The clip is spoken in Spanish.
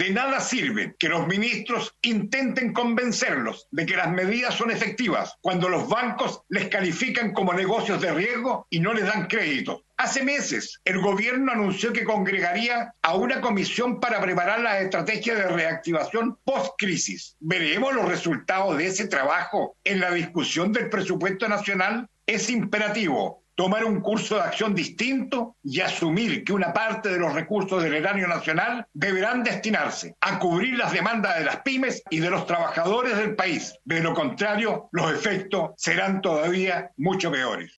De nada sirve que los ministros intenten convencerlos de que las medidas son efectivas cuando los bancos les califican como negocios de riesgo y no les dan crédito. Hace meses, el gobierno anunció que congregaría a una comisión para preparar la estrategia de reactivación post-crisis. ¿Veremos los resultados de ese trabajo en la discusión del presupuesto nacional? Es imperativo tomar un curso de acción distinto y asumir que una parte de los recursos del erario nacional deberán destinarse a cubrir las demandas de las pymes y de los trabajadores del país. De lo contrario, los efectos serán todavía mucho peores.